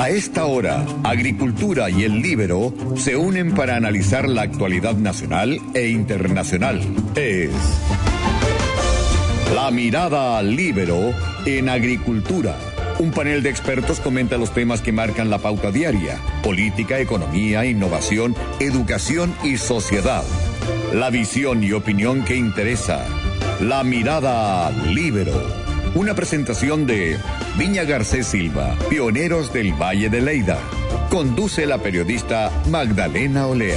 A esta hora, Agricultura y El Líbero se unen para analizar la actualidad nacional e internacional. Es La Mirada al Líbero en Agricultura. Un panel de expertos comenta los temas que marcan la pauta diaria: política, economía, innovación, educación y sociedad. La visión y opinión que interesa. La Mirada al Líbero. Una presentación de Viña Garcés Silva, pioneros del Valle de Leyda. Conduce la periodista Magdalena Olea.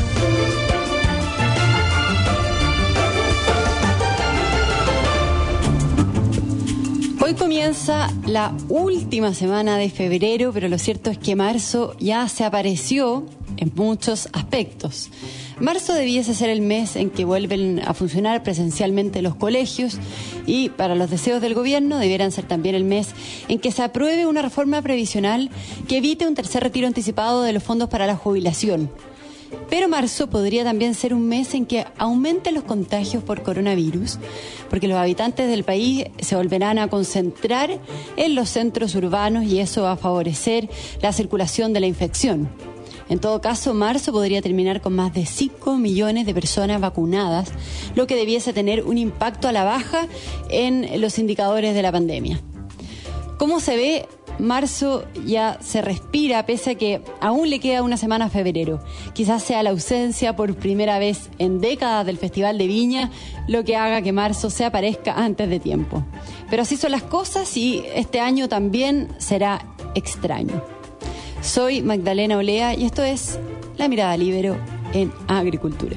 Hoy comienza la última semana de febrero, pero lo cierto es que marzo ya se apareció en muchos aspectos. Marzo debiese ser el mes en que vuelven a funcionar presencialmente los colegios y, para los deseos del gobierno, debieran ser también el mes en que se apruebe una reforma previsional que evite un tercer retiro anticipado de los fondos para la jubilación. Pero marzo podría también ser un mes en que aumenten los contagios por coronavirus, porque los habitantes del país se volverán a concentrar en los centros urbanos y eso va a favorecer la circulación de la infección. En todo caso, marzo podría terminar con más de 5 millones de personas vacunadas, lo que debiese tener un impacto a la baja en los indicadores de la pandemia. ¿Cómo se ve? Marzo ya se respira, pese a que aún le queda una semana a febrero. Quizás sea la ausencia por primera vez en décadas del Festival de Viña lo que haga que marzo se aparezca antes de tiempo. Pero así son las cosas y este año también será extraño. Soy Magdalena Olea y esto es La Mirada al Líbero en Agricultura.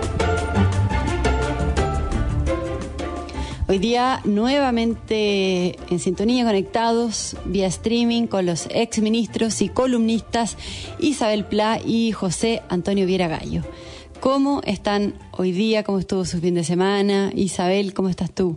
Hoy día nuevamente en sintonía, conectados vía streaming con los exministros y columnistas Isabel Pla y José Antonio Viera Gallo. ¿Cómo están hoy día? ¿Cómo estuvo su fin de semana? Isabel, ¿cómo estás tú?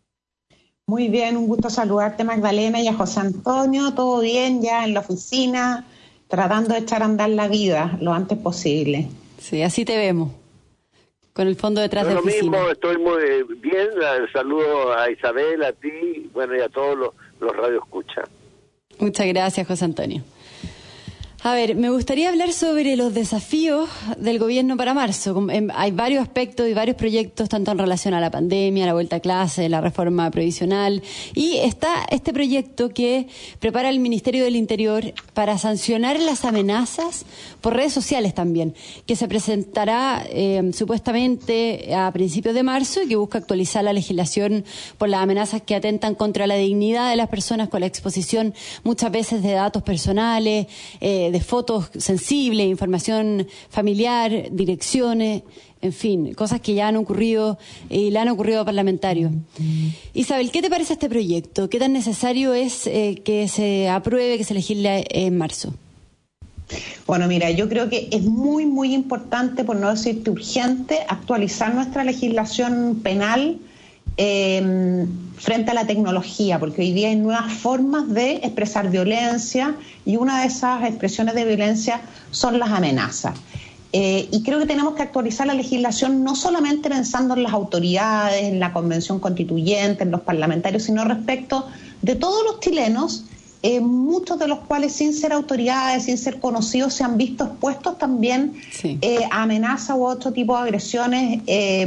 Muy bien, un gusto saludarte, Magdalena, y a José Antonio. Todo bien ya en la oficina, tratando de echar a andar la vida lo antes posible. Sí, así te vemos, con el fondo detrás de la oficina. Lo mismo, estoy muy bien. Saludo a Isabel, a ti, bueno, y a todos los radioescuchas. Muchas gracias, José Antonio. A ver, me gustaría hablar sobre los desafíos del gobierno para marzo. Hay varios aspectos y varios proyectos, tanto en relación a la pandemia, la vuelta a clase, la reforma previsional. Y está este proyecto que prepara el Ministerio del Interior para sancionar las amenazas por redes sociales también, que se presentará supuestamente a principios de marzo y que busca actualizar la legislación por las amenazas que atentan contra la dignidad de las personas con la exposición muchas veces de datos personales, de fotos sensibles, información familiar, direcciones, en fin, cosas que ya han ocurrido y le han ocurrido a parlamentarios. Isabel, ¿qué te parece este proyecto? ¿Qué tan necesario es que se apruebe, que se legisle en marzo? Bueno, mira, yo creo que es muy, muy importante, por no decirte urgente, actualizar nuestra legislación penal frente a la tecnología, porque hoy día hay nuevas formas de expresar violencia y una de esas expresiones de violencia son las amenazas. Y creo que tenemos que actualizar la legislación no solamente pensando en las autoridades, en la Convención Constituyente, en los parlamentarios, sino respecto de todos los chilenos, muchos de los cuales sin ser autoridades, sin ser conocidos, se han visto expuestos también a amenazas u otro tipo de agresiones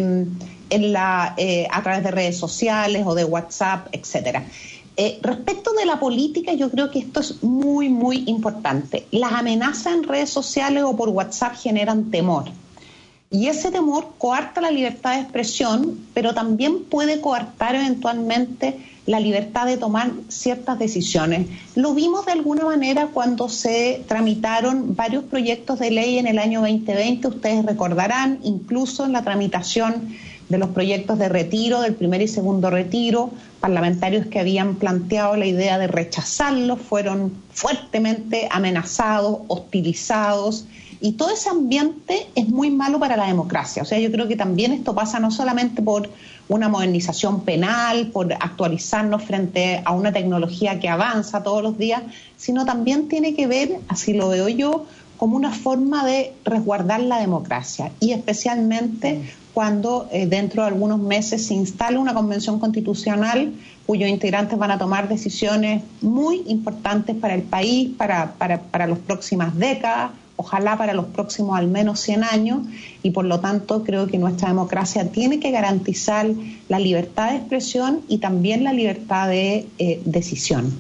a través de redes sociales o de WhatsApp, etcétera. Respecto de la política, yo creo que esto es muy, muy importante. Las amenazas en redes sociales o por WhatsApp generan temor. Y ese temor coarta la libertad de expresión, pero también puede coartar eventualmente la libertad de tomar ciertas decisiones. Lo vimos de alguna manera cuando se tramitaron varios proyectos de ley en el año 2020, ustedes recordarán, incluso en la tramitación de los proyectos de retiro, del primer y segundo retiro, parlamentarios que habían planteado la idea de rechazarlos fueron fuertemente amenazados, hostilizados, y todo ese ambiente es muy malo para la democracia. O sea, yo creo que también esto pasa no solamente por una modernización penal, por actualizarnos frente a una tecnología que avanza todos los días, sino también tiene que ver, así lo veo yo, como una forma de resguardar la democracia, y especialmente cuando dentro de algunos meses se instale una convención constitucional cuyos integrantes van a tomar decisiones muy importantes para el país, para las próximas décadas, ojalá para los próximos al menos 100 años, y por lo tanto creo que nuestra democracia tiene que garantizar la libertad de expresión y también la libertad de decisión.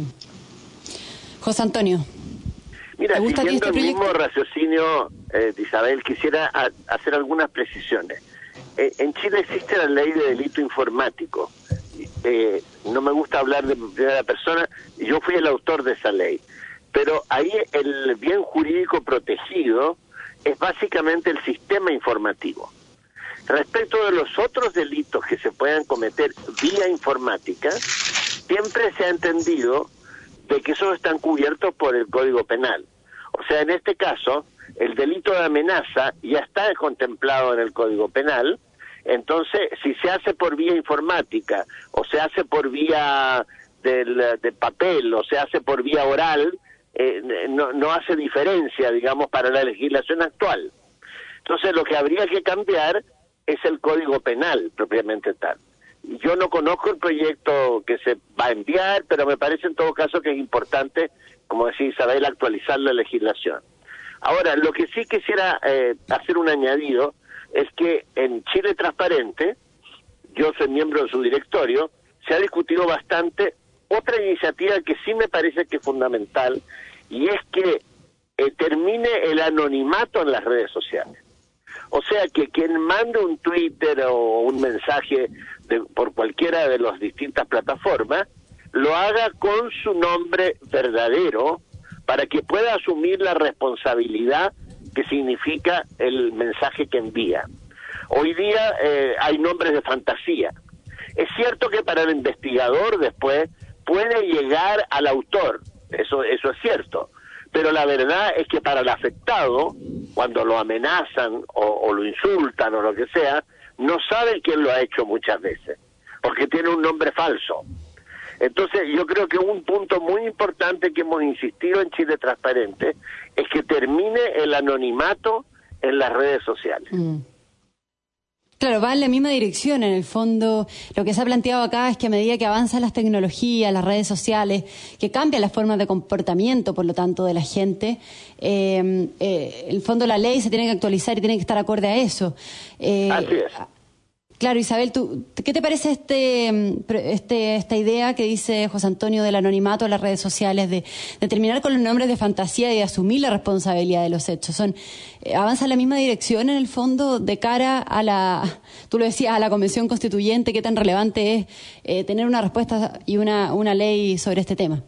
José Antonio. Mira, siguiendo el mismo raciocinio de Isabel, quisiera hacer algunas precisiones. En Chile existe la ley de delito informático. No me gusta hablar de primera persona, yo fui el autor de esa ley. Pero ahí el bien jurídico protegido es básicamente el sistema informativo. Respecto de los otros delitos que se puedan cometer vía informática, siempre se ha entendido de que esos están cubiertos por el Código Penal. O sea, en este caso, el delito de amenaza ya está contemplado en el Código Penal. Entonces, si se hace por vía informática, o se hace por vía de papel, o se hace por vía oral, no hace diferencia, digamos, para la legislación actual. Entonces, lo que habría que cambiar es el Código Penal, propiamente tal. Yo no conozco el proyecto que se va a enviar, pero me parece en todo caso que es importante, como decía Isabel, actualizar la legislación. Ahora, lo que sí quisiera hacer un añadido es que en Chile Transparente, yo soy miembro de su directorio, se ha discutido bastante otra iniciativa que sí me parece que es fundamental, y es que termine el anonimato en las redes sociales. O sea, que quien mande un Twitter o un mensaje por cualquiera de las distintas plataformas, lo haga con su nombre verdadero para que pueda asumir la responsabilidad que significa el mensaje que envía. Hoy día hay nombres de fantasía. Es cierto que para el investigador después puede llegar al autor, eso es cierto, pero la verdad es que para el afectado, cuando lo amenazan o lo insultan o lo que sea, no sabe quién lo ha hecho muchas veces, porque tiene un nombre falso. Entonces yo creo que un punto muy importante que hemos insistido en Chile Transparente es que termine el anonimato en las redes sociales. Claro, va en la misma dirección. En el fondo, lo que se ha planteado acá es que a medida que avanzan las tecnologías, las redes sociales, que cambian las formas de comportamiento, por lo tanto, de la gente, en el fondo la ley se tiene que actualizar y tiene que estar acorde a eso. Así es. Claro, Isabel, ¿qué te parece esta idea que dice José Antonio del anonimato en las redes sociales, de terminar con los nombres de fantasía y de asumir la responsabilidad de los hechos? ¿Avanza en la misma dirección en el fondo de cara a tú lo decías, a la Convención Constituyente? ¿Qué tan relevante es tener una respuesta y una ley sobre este tema?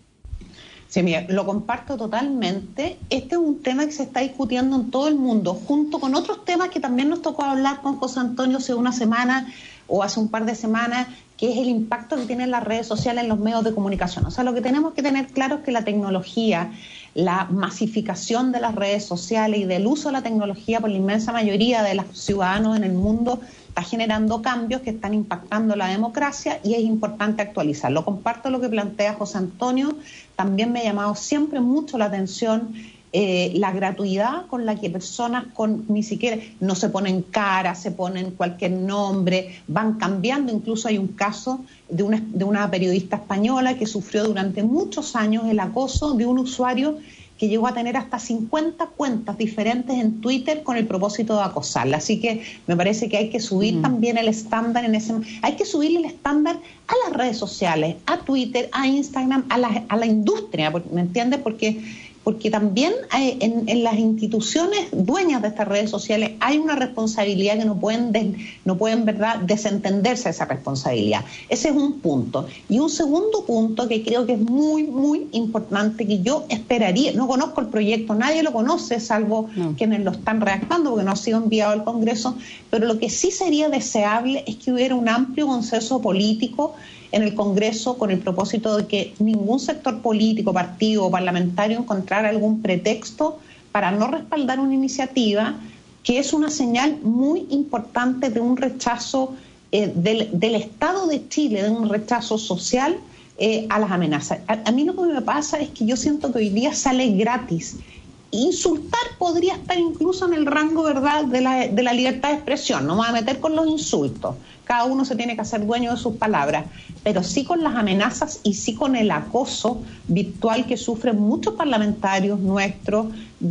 Sí, mira, lo comparto totalmente. Este es un tema que se está discutiendo en todo el mundo, junto con otros temas que también nos tocó hablar con José Antonio hace una semana o hace un par de semanas, que es el impacto que tienen las redes sociales en los medios de comunicación. O sea, lo que tenemos que tener claro es que la tecnología, la masificación de las redes sociales y del uso de la tecnología por la inmensa mayoría de los ciudadanos en el mundo está generando cambios que están impactando la democracia, y es importante actualizarlo. Comparto lo que plantea José Antonio. También me ha llamado siempre mucho la atención la gratuidad con la que personas ni siquiera no se ponen cara, se ponen cualquier nombre, van cambiando. Incluso hay un caso de una periodista española que sufrió durante muchos años el acoso de un usuario que llegó a tener hasta 50 cuentas diferentes en Twitter con el propósito de acosarla. Así que me parece que hay que subir también el estándar hay que subir el estándar a las redes sociales, a Twitter, a Instagram, a la industria, ¿me entiendes? Porque también en las instituciones dueñas de estas redes sociales hay una responsabilidad que no pueden ¿verdad?, desentenderse de esa responsabilidad. Ese es un punto. Y un segundo punto que creo que es muy, muy importante, que yo esperaría, no conozco el proyecto, nadie lo conoce, salvo quienes lo están redactando, porque no ha sido enviado al Congreso, pero lo que sí sería deseable es que hubiera un amplio consenso político en el Congreso con el propósito de que ningún sector político, partido o parlamentario encontrara algún pretexto para no respaldar una iniciativa que es una señal muy importante de un rechazo del Estado de Chile, de un rechazo social a las amenazas. A mí lo que me pasa es que yo siento que hoy día sale gratis insultar podría estar incluso en el rango, ¿verdad?, de la libertad de expresión. No me voy a meter con los insultos. Cada uno se tiene que hacer dueño de sus palabras, pero sí con las amenazas y sí con el acoso virtual que sufren muchos parlamentarios nuestros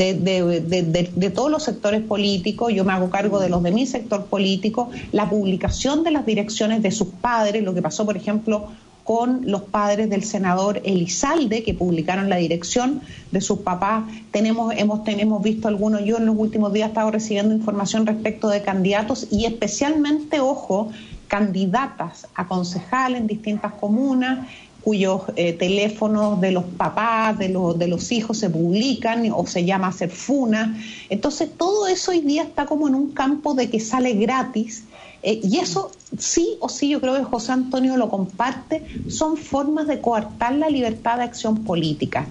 de todos los sectores políticos. Yo me hago cargo de los de mi sector político, la publicación de las direcciones de sus padres, lo que pasó, por ejemplo, con los padres del senador Elizalde, que publicaron la dirección de sus papás. Hemos visto algunos, yo en los últimos días he estado recibiendo información respecto de candidatos y especialmente, ojo, candidatas a concejal en distintas comunas, cuyos teléfonos de los papás, de los hijos se publican o se llama hacer funa. Entonces todo eso hoy día está como en un campo de que sale gratis. Y eso sí o sí, yo creo que José Antonio lo comparte, son formas de coartar la libertad de acción política.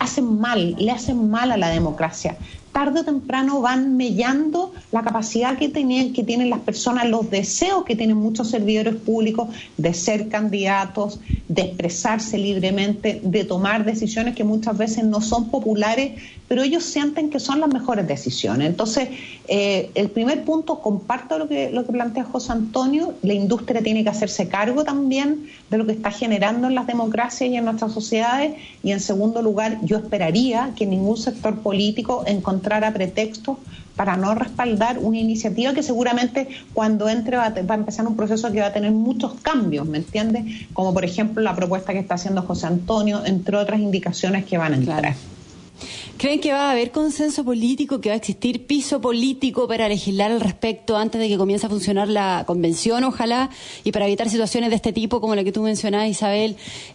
Le hacen mal a la democracia. Tarde o temprano van mellando la capacidad que tienen las personas, los deseos que tienen muchos servidores públicos de ser candidatos, de expresarse libremente, de tomar decisiones que muchas veces no son populares, pero ellos sienten que son las mejores decisiones. Entonces, el primer punto, comparto lo que plantea José Antonio, la industria tiene que hacerse cargo también de lo que está generando en las democracias y en nuestras sociedades, y en segundo lugar, yo esperaría que ningún sector político encontrara pretextos para no respaldar una iniciativa que seguramente cuando entre va a empezar un proceso que va a tener muchos cambios, ¿me entiendes? Como por ejemplo la propuesta que está haciendo José Antonio, entre otras indicaciones que van a entrar. Claro. ¿Creen que va a haber consenso político, que va a existir piso político para legislar al respecto antes de que comience a funcionar la convención, ojalá, y para evitar situaciones de este tipo como la que tú mencionabas, Isabel,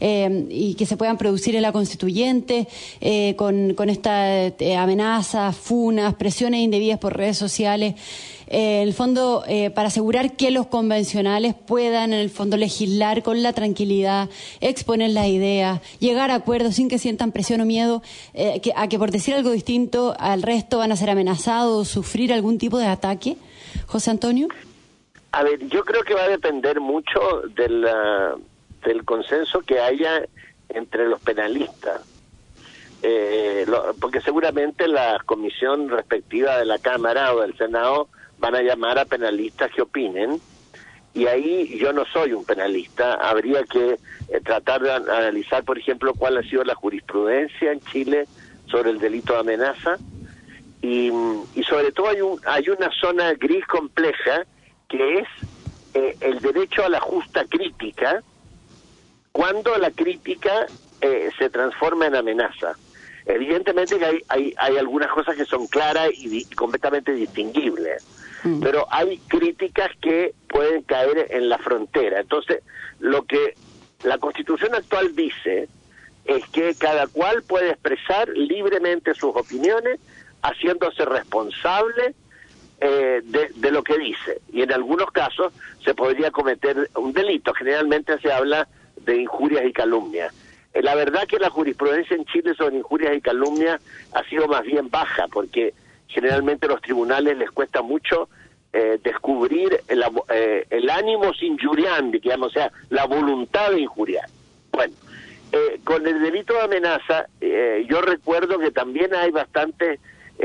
y que se puedan producir en la constituyente con estas amenazas, funas, presiones indebidas por redes sociales? En el fondo, para asegurar que los convencionales puedan, en el fondo, legislar con la tranquilidad, exponer las ideas, llegar a acuerdos sin que sientan presión o miedo a que por decir algo distinto al resto van a ser amenazados o sufrir algún tipo de ataque. José Antonio. A ver, yo creo que va a depender mucho del consenso que haya entre los penalistas. Porque seguramente la comisión respectiva de la Cámara o del Senado van a llamar a penalistas que opinen, y ahí yo no soy un penalista. Habría que tratar de analizar, por ejemplo, cuál ha sido la jurisprudencia en Chile sobre el delito de amenaza, y sobre todo hay una zona gris compleja que es el derecho a la justa crítica, cuando la crítica se transforma en amenaza. Evidentemente que hay algunas cosas que son claras y completamente distinguibles, pero hay críticas que pueden caer en la frontera. Entonces, lo que la Constitución actual dice es que cada cual puede expresar libremente sus opiniones, haciéndose responsable de lo que dice, y en algunos casos se podría cometer un delito. Generalmente se habla de injurias y calumnias. La verdad que la jurisprudencia en Chile sobre injurias y calumnias ha sido más bien baja, porque generalmente a los tribunales les cuesta mucho descubrir el ánimos injuriandi, digamos, o sea, la voluntad de injuriar. Bueno, con el delito de amenaza, yo recuerdo que también hay bastante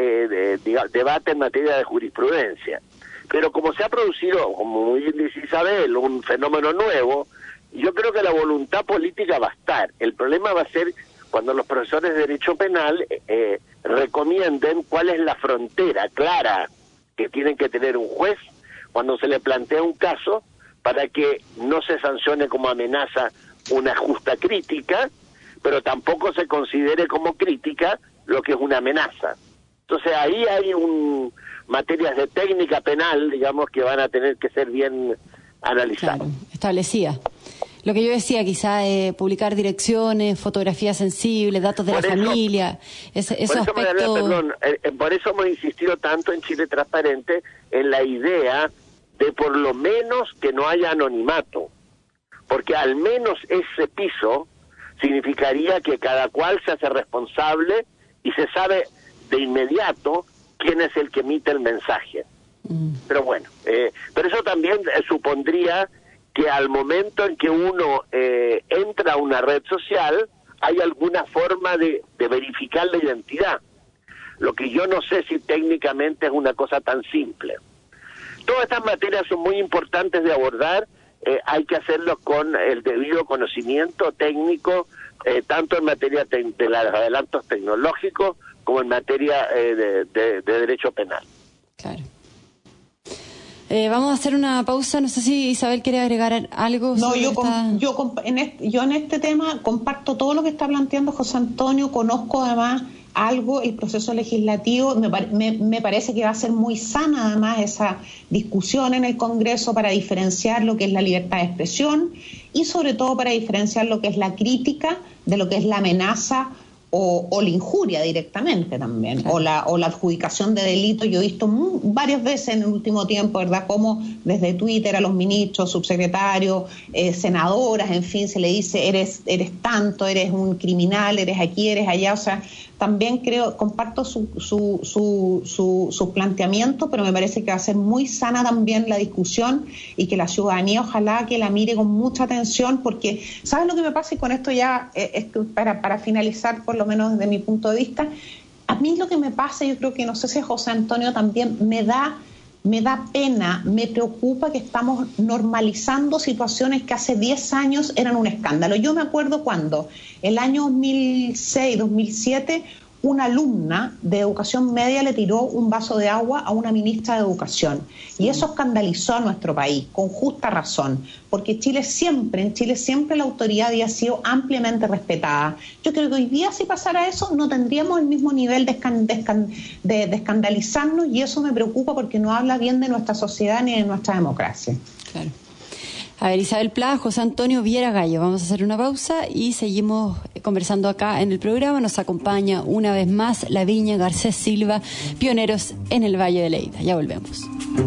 debate en materia de jurisprudencia, pero como se ha producido, como muy bien dice Isabel, un fenómeno nuevo, yo creo que la voluntad política va a estar. El problema va a ser cuando los profesores de Derecho Penal recomienden cuál es la frontera clara que tienen que tener un juez cuando se le plantea un caso, para que no se sancione como amenaza una justa crítica, pero tampoco se considere como crítica lo que es una amenaza. Entonces ahí hay materias de técnica penal, digamos, que van a tener que ser bien analizadas. Claro, establecida. Lo que yo decía, quizá publicar direcciones, fotografías sensibles, datos de la familia, esos aspectos... Por eso hemos insistido tanto en Chile Transparente en la idea de por lo menos que no haya anonimato, porque al menos ese piso significaría que cada cual se hace responsable y se sabe de inmediato quién es el que emite el mensaje. Pero bueno, pero eso también supondría que al momento en que uno entra a una red social hay alguna forma de verificar la identidad. lo que yo no sé si técnicamente es una cosa tan simple. Todas estas materias son muy importantes de abordar, hay que hacerlo con el debido conocimiento técnico, tanto en materia de los adelantos tecnológicos como en materia de derecho penal. Claro. Vamos a hacer una pausa. No sé si Isabel quiere agregar algo. No, yo en este tema comparto todo lo que está planteando José Antonio. Conozco además algo, el proceso legislativo. Me parece que va a ser muy sana además esa discusión en el Congreso para diferenciar lo que es la libertad de expresión y sobre todo para diferenciar lo que es la crítica de lo que es la amenaza o la injuria directamente también, claro. o la adjudicación de delitos. Yo he visto varias veces en el último tiempo, ¿verdad?, como desde Twitter a los ministros, subsecretarios, senadoras, en fin, se le dice eres tanto, eres un criminal, eres aquí, eres allá. O sea, también comparto su planteamiento, pero me parece que va a ser muy sana también la discusión y que la ciudadanía ojalá que la mire con mucha atención, porque ¿sabes lo que me pasa? Y con esto ya para finalizar, por lo menos desde mi punto de vista, a mí lo que me pasa, yo creo que no sé si José Antonio también, me da pena, me preocupa que estamos normalizando situaciones que hace 10 años eran un escándalo. Yo me acuerdo cuando, el año 2006, 2007, una alumna de educación media le tiró un vaso de agua a una ministra de educación. Y eso escandalizó a nuestro país, con justa razón, porque en Chile siempre la autoridad había sido ampliamente respetada. Yo creo que hoy día, si pasara eso, no tendríamos el mismo nivel de escandalizarnos, y eso me preocupa porque no habla bien de nuestra sociedad ni de nuestra democracia. Claro. A ver, Isabel Pla, José Antonio Viera Gallo, vamos a hacer una pausa y seguimos conversando acá en el programa. Nos acompaña una vez más Lavinia Garcés Silva, pioneros en el Valle de Leyda. Ya volvemos.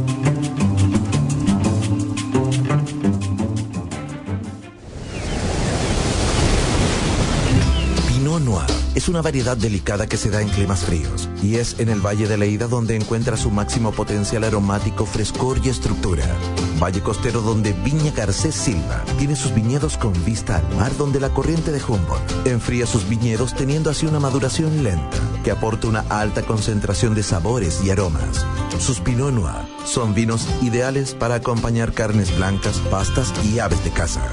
Pinot Noir es una variedad delicada que se da en climas fríos y es en el Valle de Leyda donde encuentra su máximo potencial aromático, frescor y estructura. Valle costero donde Viña Garcés Silva tiene sus viñedos con vista al mar, donde la corriente de Humboldt enfría sus viñedos teniendo así una maduración lenta que aporta una alta concentración de sabores y aromas. Sus Pinot Noir son vinos ideales para acompañar carnes blancas, pastas y aves de caza.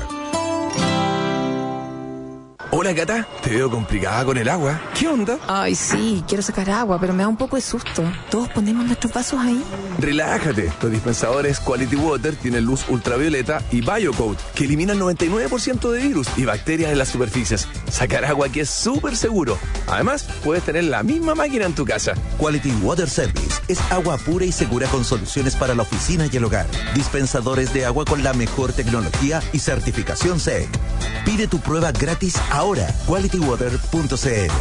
Hola, Cata, te veo complicada con el agua. ¿Qué onda? Ay, sí, quiero sacar agua, pero me da un poco de susto. ¿Todos ponemos nuestros vasos ahí? Relájate, los dispensadores Quality Water tienen luz ultravioleta y BioCoat, que eliminan 99% de virus y bacterias en las superficies. Sacar agua aquí es súper seguro. Además, puedes tener la misma máquina en tu casa. Quality Water Service es agua pura y segura con soluciones para la oficina y el hogar. Dispensadores de agua con la mejor tecnología y certificación SEC. Pide tu prueba gratis ahora. QualityWater.cl.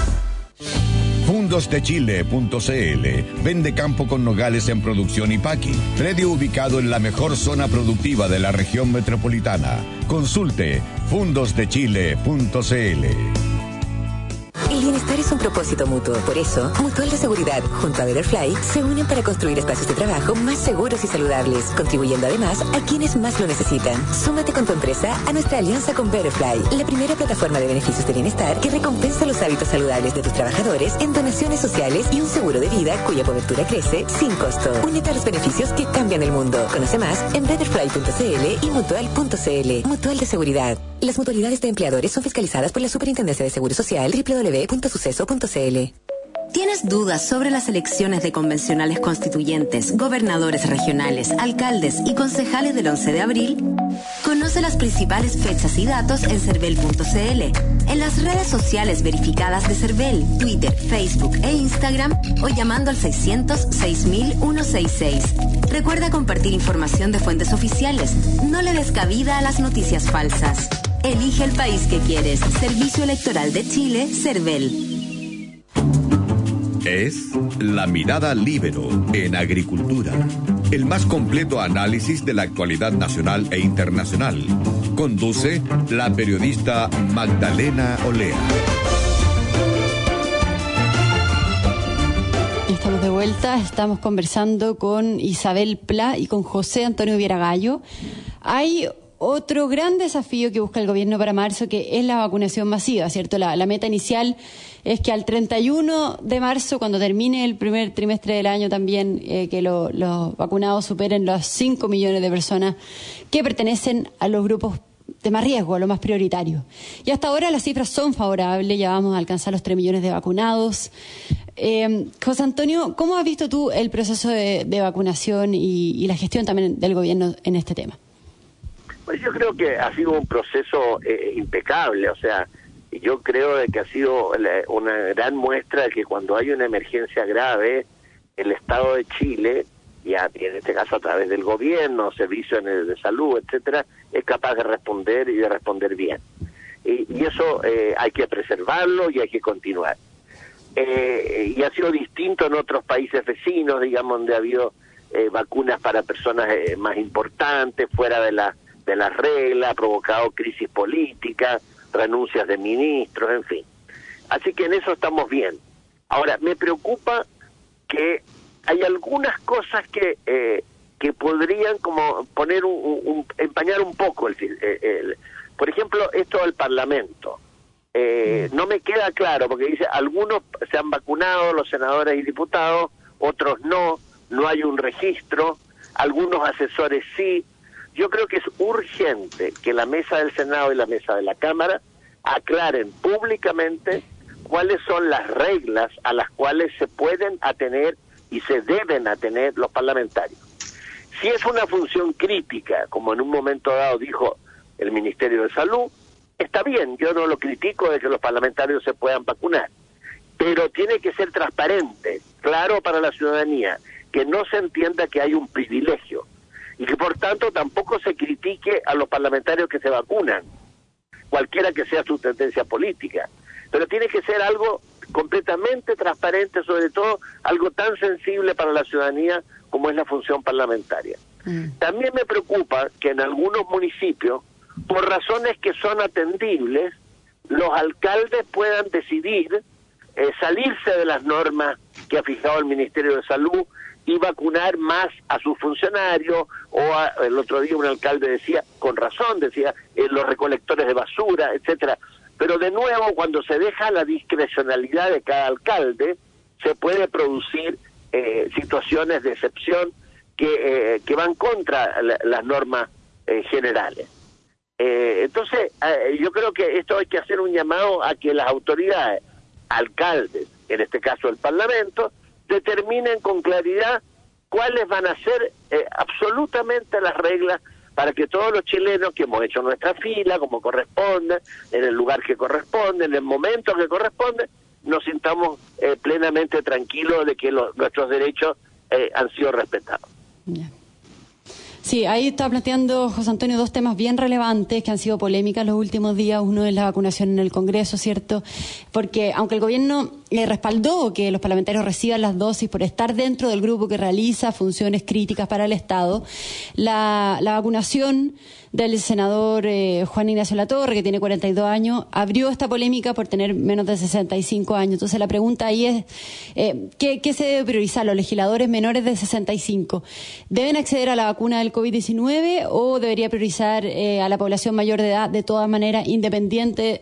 Fundosdechile.cl. Vende campo con nogales en producción y packing. Predio ubicado en la mejor zona productiva de la región metropolitana. Consulte fundosdechile.cl. El bienestar es un propósito mutuo. Por eso, Mutual de Seguridad junto a Betterfly se unen para construir espacios de trabajo más seguros y saludables, contribuyendo además a quienes más lo necesitan. Súmate con tu empresa a nuestra alianza con Betterfly, la primera plataforma de beneficios de bienestar que recompensa los hábitos saludables de tus trabajadores en donaciones sociales y un seguro de vida cuya cobertura crece sin costo. Únete a los beneficios que cambian el mundo. Conoce más en betterfly.cl y mutual.cl. Mutual de Seguridad. Las mutualidades de empleadores son fiscalizadas por la Superintendencia de Seguro Social. www.suceso.cl. ¿Tienes dudas sobre las elecciones de convencionales constituyentes, gobernadores regionales, alcaldes y concejales del 11 de abril? Conoce las principales fechas y datos en cervel.cl, en las redes sociales verificadas de Cervel, Twitter, Facebook e Instagram o llamando al 600-6000-166. Recuerda compartir información de fuentes oficiales. No le des cabida a las noticias falsas. Elige el país que quieres. Servicio Electoral de Chile, Cervel. Es La Mirada Líbero en Agricultura, el más completo análisis de la actualidad nacional e internacional. Conduce la periodista Magdalena Olea. Estamos de vuelta, estamos conversando con Isabel Pla y con José Antonio Viera Gallo. Hay otro gran desafío que busca el gobierno para marzo, que es la vacunación masiva, ¿cierto? La meta inicial es que al 31 de marzo, cuando termine el primer trimestre del año también, que los vacunados superen los 5 millones de personas que pertenecen a los grupos de más riesgo, a lo más prioritario. Y hasta ahora las cifras son favorables, ya vamos a alcanzar los 3 millones de vacunados. José Antonio, ¿cómo has visto tú el proceso de vacunación y la gestión también del gobierno en este tema? Pues yo creo que ha sido un proceso impecable, o sea, yo creo de que ha sido una gran muestra de que cuando hay una emergencia grave, el Estado de Chile, y en este caso a través del gobierno, servicios de salud, etcétera, es capaz de responder y de responder bien. Y eso hay que preservarlo y hay que continuar. Y ha sido distinto en otros países vecinos, digamos, donde ha habido vacunas para personas más importantes, fuera de las reglas, ha provocado crisis política, renuncias de ministros, en fin. Así que en eso estamos bien. Ahora, me preocupa que hay algunas cosas que podrían como poner empañar un poco por ejemplo, esto del Parlamento. No me queda claro, porque dice, algunos se han vacunado, los senadores y diputados, otros no hay un registro, algunos asesores sí. Yo creo que es urgente que la mesa del Senado y la mesa de la Cámara aclaren públicamente cuáles son las reglas a las cuales se pueden atener y se deben atener los parlamentarios. Si es una función crítica, como en un momento dado dijo el Ministerio de Salud, está bien, yo no lo critico de que los parlamentarios se puedan vacunar, pero tiene que ser transparente, claro para la ciudadanía, que no se entienda que hay un privilegio y que por tanto tampoco se critique a los parlamentarios que se vacunan, cualquiera que sea su tendencia política, pero tiene que ser algo completamente transparente, sobre todo algo tan sensible para la ciudadanía como es la función parlamentaria. También me preocupa que en algunos municipios, por razones que son atendibles, los alcaldes puedan decidir salirse de las normas que ha fijado el Ministerio de Salud y vacunar más a sus funcionarios, el otro día un alcalde decía, con razón, decía, los recolectores de basura, etcétera. Pero de nuevo, cuando se deja la discrecionalidad de cada alcalde, se puede producir situaciones de excepción que van contra las normas generales. Entonces, yo creo que esto hay que hacer un llamado a que las autoridades, alcaldes, en este caso el Parlamento, determinen con claridad cuáles van a ser absolutamente las reglas para que todos los chilenos que hemos hecho nuestra fila, como corresponde, en el lugar que corresponde, en el momento que corresponde, nos sintamos plenamente tranquilos de que nuestros derechos han sido respetados. Yeah. Sí, ahí está planteando José Antonio dos temas bien relevantes que han sido polémicas los últimos días. Uno es la vacunación en el Congreso, ¿cierto? Porque aunque el gobierno respaldó que los parlamentarios reciban las dosis por estar dentro del grupo que realiza funciones críticas para el Estado, la vacunación del senador Juan Ignacio Latorre, que tiene 42 años, abrió esta polémica por tener menos de 65 años. Entonces la pregunta ahí es, ¿qué se debe priorizar? ¿Los legisladores menores de 65 deben acceder a la vacuna del COVID-19 o debería priorizar a la población mayor de edad de todas maneras, independiente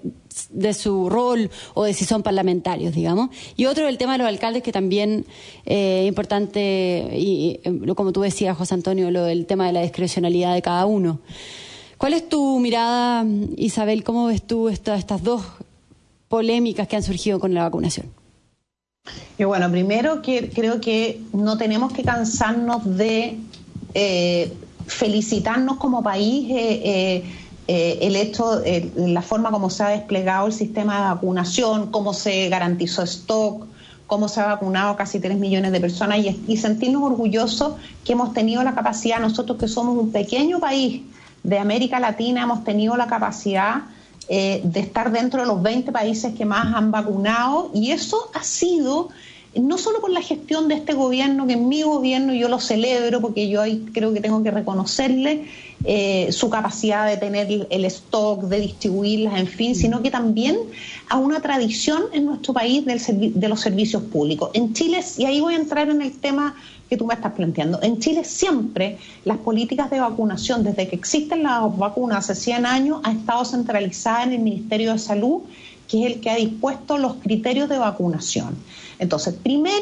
de su rol o de si son parlamentarios, digamos? Y otro, el tema de los alcaldes, que también importante, y como tú decías, José Antonio, el tema de la discrecionalidad de cada uno. ¿Cuál es tu mirada, Isabel? ¿Cómo ves tú estas dos polémicas que han surgido con la vacunación? Y bueno, primero que creo que no tenemos que cansarnos de felicitarnos como país el hecho, la forma como se ha desplegado el sistema de vacunación, cómo se garantizó stock, cómo se ha vacunado casi 3 millones de personas y sentirnos orgullosos que hemos tenido la capacidad, nosotros que somos un pequeño país de América Latina, hemos tenido la capacidad de estar dentro de los 20 países que más han vacunado, y eso ha sido no solo por la gestión de este gobierno, que en mi gobierno yo lo celebro, porque yo ahí creo que tengo que reconocerle su capacidad de tener el stock, de distribuirlas, en fin, sino que también a una tradición en nuestro país de los servicios públicos. En Chile, y ahí voy a entrar en el tema que tú me estás planteando, en Chile siempre las políticas de vacunación, desde que existen las vacunas hace 100 años, ha estado centralizada en el Ministerio de Salud, que es el que ha dispuesto los criterios de vacunación. Entonces, primero,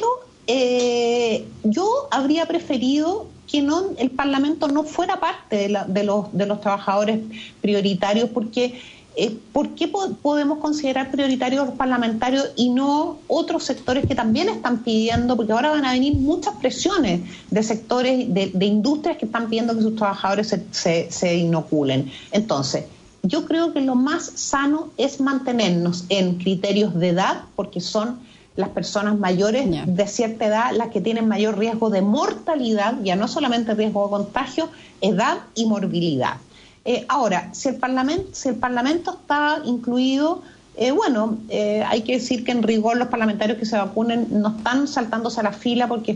yo habría preferido que el Parlamento no fuera parte de los trabajadores prioritarios, porque ¿por qué podemos considerar prioritarios los parlamentarios y no otros sectores que también están pidiendo? Porque ahora van a venir muchas presiones de sectores, de industrias que están pidiendo que sus trabajadores se inoculen. Entonces, yo creo que lo más sano es mantenernos en criterios de edad, porque son las personas mayores de cierta edad las que tienen mayor riesgo de mortalidad, ya no solamente riesgo de contagio, edad y morbilidad. Ahora, si el Parlamento está incluido, hay que decir que en rigor los parlamentarios que se vacunen no están saltándose a la fila porque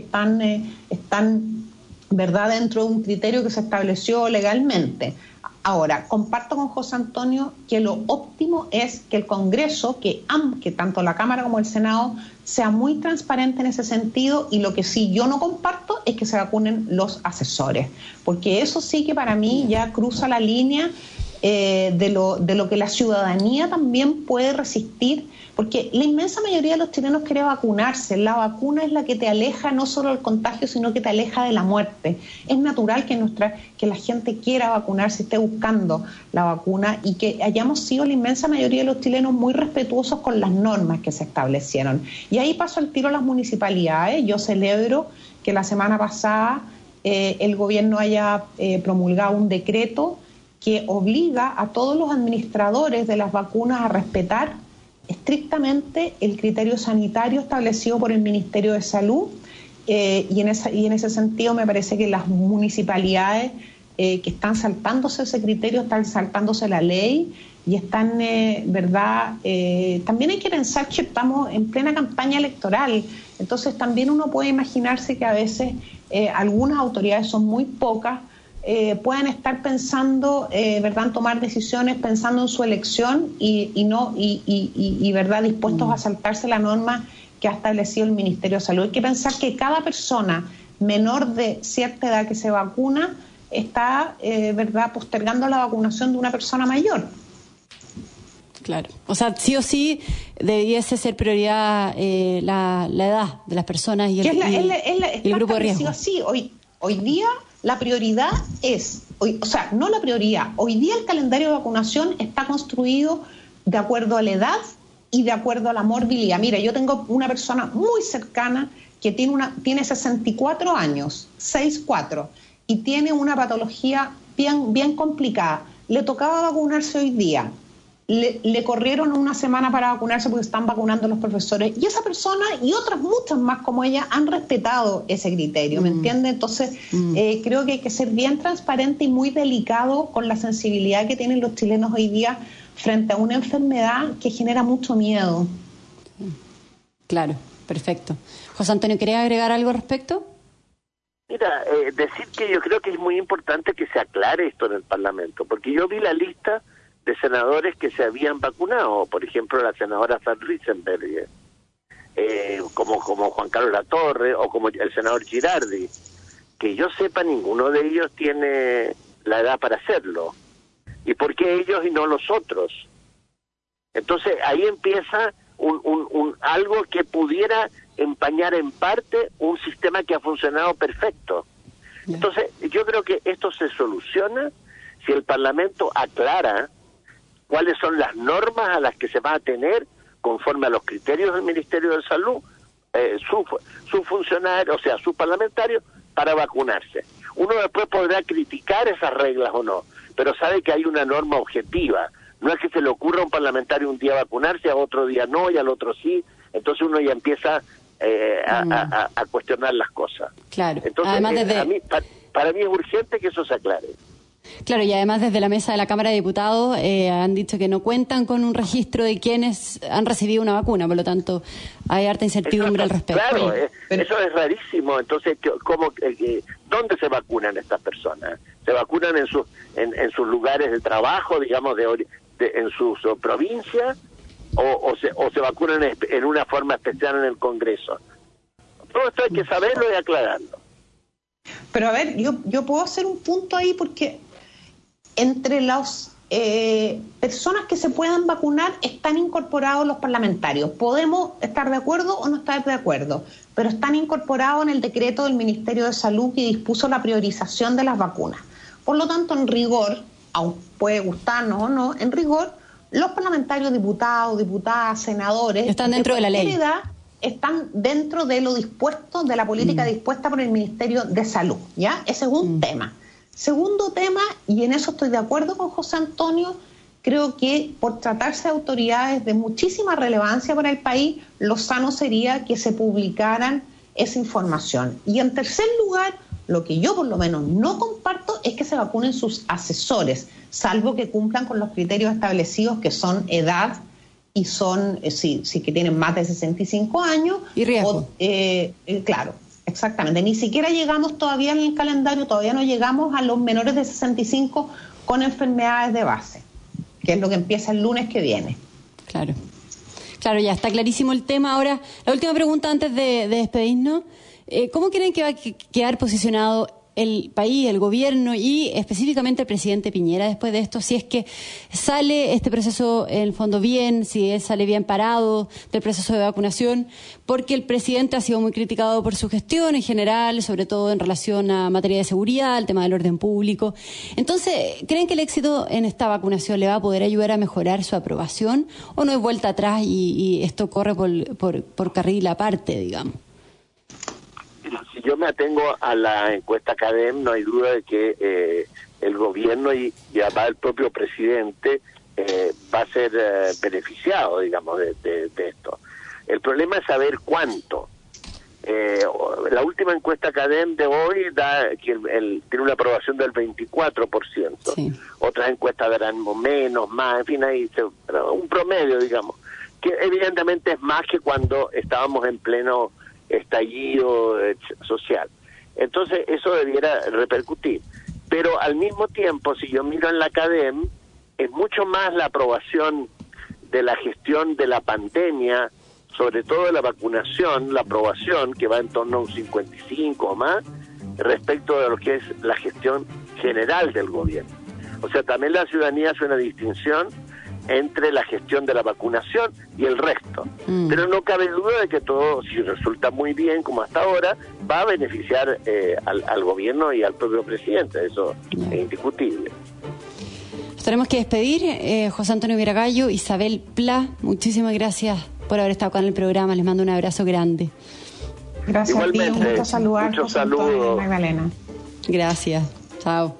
están ¿verdad?, dentro de un criterio que se estableció legalmente. Ahora, comparto con José Antonio que lo óptimo es que el Congreso, que tanto la Cámara como el Senado, sea muy transparente en ese sentido, y lo que sí yo no comparto es que se vacunen los asesores, porque eso sí que para mí ya cruza la línea de lo que la ciudadanía también puede resistir, porque la inmensa mayoría de los chilenos quiere vacunarse. La vacuna es la que te aleja no solo del contagio, sino que te aleja de la muerte. Es natural que la gente quiera vacunarse, esté buscando la vacuna, y que hayamos sido la inmensa mayoría de los chilenos muy respetuosos con las normas que se establecieron. Y ahí paso al tiro a las municipalidades. Yo celebro que la semana pasada el gobierno haya promulgado un decreto que obliga a todos los administradores de las vacunas a respetar estrictamente el criterio sanitario establecido por el Ministerio de Salud, y en ese sentido me parece que las municipalidades que están saltándose ese criterio, están saltándose la ley y están, también hay que pensar que estamos en plena campaña electoral, entonces también uno puede imaginarse que a veces algunas autoridades, son muy pocas, puedan estar pensando, en tomar decisiones pensando en su elección y dispuestos a saltarse la norma que ha establecido el Ministerio de Salud. Hay que pensar que cada persona menor de cierta edad que se vacuna está, postergando la vacunación de una persona mayor. Claro. O sea, sí o sí debiese ser prioridad la edad de las personas y el grupo de riesgo. Sí, hoy día la prioridad hoy día el calendario de vacunación está construido de acuerdo a la edad y de acuerdo a la morbilidad. Mira, yo tengo una persona muy cercana que tiene 64 años, 6'4", y tiene una patología bien complicada. Le tocaba vacunarse hoy día. Le corrieron una semana para vacunarse porque están vacunando los profesores, y esa persona y otras muchas más como ella han respetado ese criterio, ¿me entiendes? Entonces creo que hay que ser bien transparente y muy delicado con la sensibilidad que tienen los chilenos hoy día frente a una enfermedad que genera mucho miedo. Claro, perfecto. José Antonio, ¿quería agregar algo al respecto? Mira, decir que yo creo que es muy importante que se aclare esto en el Parlamento, porque yo vi la lista de senadores que se habían vacunado, por ejemplo la senadora Van Riesenberg, como Juan Carlos Latorre o como el senador Girardi. Que yo sepa, ninguno de ellos tiene la edad para hacerlo. ¿Y por qué ellos y no los otros? Entonces ahí empieza algo que pudiera empañar en parte un sistema que ha funcionado perfecto. Entonces yo creo que esto se soluciona si el Parlamento aclara cuáles son las normas a las que se va a tener conforme a los criterios del Ministerio de Salud, su funcionario, o sea, sus parlamentarios, para vacunarse. Uno después podrá criticar esas reglas o no, pero sabe que hay una norma objetiva. No es que se le ocurra a un parlamentario un día vacunarse, a otro día no, y al otro sí. Entonces uno ya empieza a cuestionar las cosas. Claro. Entonces, además, para mí es urgente que eso se aclare. Claro, y además desde la mesa de la Cámara de Diputados han dicho que no cuentan con un registro de quienes han recibido una vacuna, por lo tanto hay harta incertidumbre al respecto. Claro, eso es rarísimo. Entonces, ¿dónde se vacunan estas personas? ¿Se vacunan en sus lugares de trabajo, digamos, en sus provincias, o se vacunan en una forma especial en el Congreso? Todo esto hay que saberlo y aclararlo. Pero a ver, yo puedo hacer un punto ahí, porque entre personas que se puedan vacunar están incorporados los parlamentarios. Podemos estar de acuerdo o no estar de acuerdo, pero están incorporados en el decreto del Ministerio de Salud que dispuso la priorización de las vacunas. Por lo tanto, en rigor, aunque puede gustarnos o no, en rigor, los parlamentarios, diputados, diputadas, senadores... Están dentro de la ley. Están dentro de lo dispuesto, de la política dispuesta por el Ministerio de Salud, ¿ya? Ese es un tema. Segundo tema, y en eso estoy de acuerdo con José Antonio, creo que por tratarse de autoridades de muchísima relevancia para el país, lo sano sería que se publicaran esa información. Y en tercer lugar, lo que yo por lo menos no comparto es que se vacunen sus asesores, salvo que cumplan con los criterios establecidos que son edad y son, sí que tienen más de 65 años. Y riesgo. Claro. Exactamente, ni siquiera llegamos todavía en el calendario, todavía no llegamos a los menores de 65 con enfermedades de base, que es lo que empieza el lunes que viene. Claro, ya está clarísimo el tema. Ahora, la última pregunta antes de despedirnos, ¿cómo creen que va a quedar posicionado el país, el gobierno y específicamente el presidente Piñera después de esto, si es que sale este proceso en el fondo bien, si él sale bien parado del proceso de vacunación? Porque el presidente ha sido muy criticado por su gestión en general, sobre todo en relación a materia de seguridad, el tema del orden público. Entonces, ¿creen que el éxito en esta vacunación le va a poder ayudar a mejorar su aprobación o no hay vuelta atrás y esto corre por carril aparte, digamos? Si yo me atengo a la encuesta CADEM, no hay duda de que el gobierno y además el propio presidente va a ser beneficiado, digamos, de esto. El problema es saber cuánto. La última encuesta CADEM de hoy da que tiene una aprobación del 24%. Sí. Otras encuestas darán menos, más, en fin, ahí un promedio, digamos, que evidentemente es más que cuando estábamos en pleno estallido social. Entonces eso debiera repercutir. Pero al mismo tiempo, si yo miro en la CADEM, es mucho más la aprobación de la gestión de la pandemia, sobre todo de la vacunación, la aprobación que va en torno a un 55 o más, respecto de lo que es la gestión general del gobierno. O sea, también la ciudadanía hace una distinción entre la gestión de la vacunación y el resto. Pero no cabe duda de que todo, si resulta muy bien como hasta ahora, va a beneficiar al gobierno y al propio presidente. Eso es indiscutible. Nos tenemos que despedir. José Antonio Viragallo, Isabel Pla, muchísimas gracias por haber estado acá en el programa. Les mando un abrazo grande. Gracias. Igualmente, a ti, un gusto saludar. Muchos saludos. Magdalena. Gracias. Chao.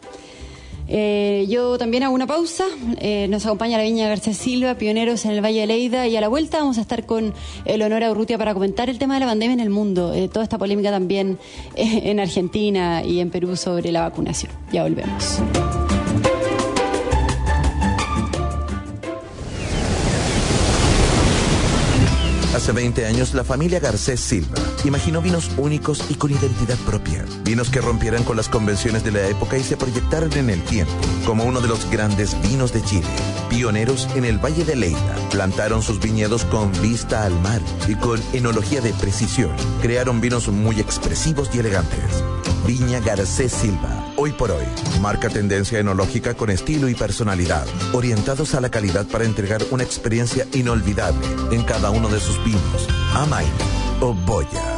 Yo también hago una pausa. Nos acompaña la Viña Garcés Silva, pioneros en el Valle de Leyda, y a la vuelta vamos a estar con Eleonora Urrutia para comentar el tema de la pandemia en el mundo, toda esta polémica también en Argentina y en Perú sobre la vacunación. Ya volvemos. Hace 20 años, la familia Garcés Silva imaginó vinos únicos y con identidad propia. Vinos que rompieran con las convenciones de la época y se proyectaran en el tiempo, como uno de los grandes vinos de Chile. Pioneros en el Valle de Leyda, plantaron sus viñedos con vista al mar y con enología de precisión. Crearon vinos muy expresivos y elegantes. Viña Garcés Silva, hoy por hoy, marca tendencia enológica con estilo y personalidad, orientados a la calidad para entregar una experiencia inolvidable en cada uno de sus vinos. Amain o Boya.